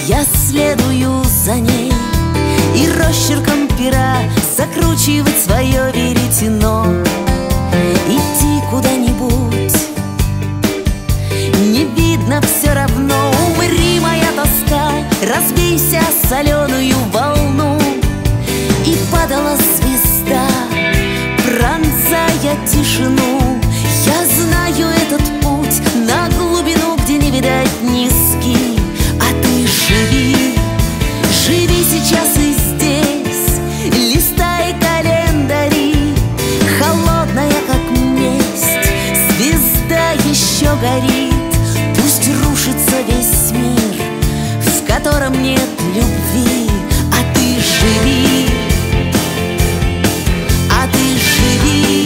я следую за ней, и росчерком пера закручивать свое веретено. Идти куда-нибудь не видно все равно. Умри, моя тоска, разбейся о соленую волну. И падала звезда, пронзая тишину. Я знаю этот путь на глубину, где не видать низки. А ты живи, живи сейчас и здесь, листай календари. Холодная, как месть, звезда еще горит. Пусть рушится весь мир, в котором нет любви. А ты живи, а ты живи.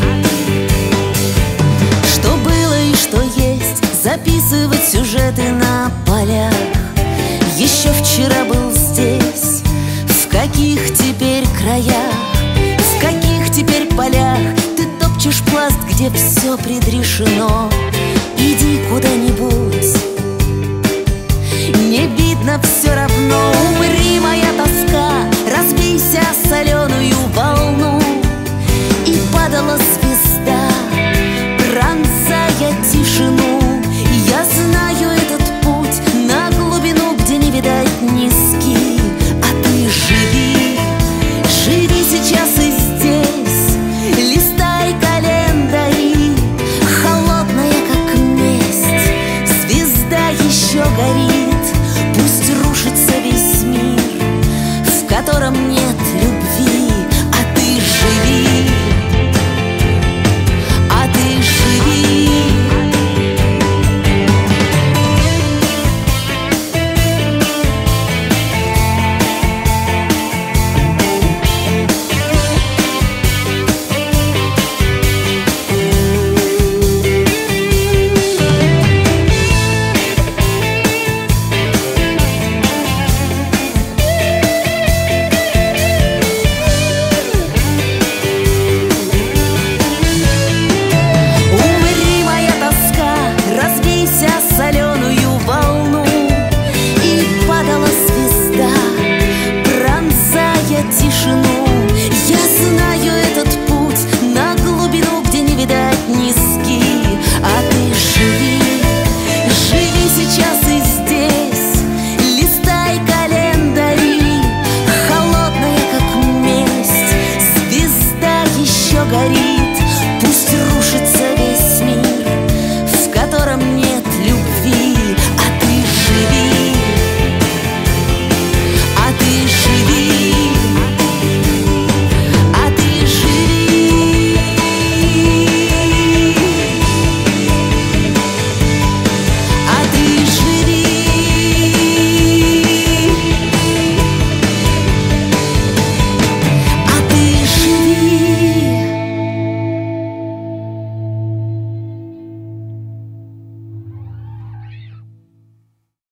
Что было и что есть, записывать сюжеты на полях. Еще вчера был здесь, в каких теперь краях, в каких теперь полях ты топчешь пласт, где все предрешено. Иди куда-нибудь, не видно все равно. Умри, моя тоска, разбейся о соленую волну. И падала звезда, пронзая тишину. Я знаю этот путь на глубину, где не видать низки. А ты живи, живи сейчас и здесь, листай календари. Холодная, как месть, звезда еще горит. Пусть рушится весь мир, в котором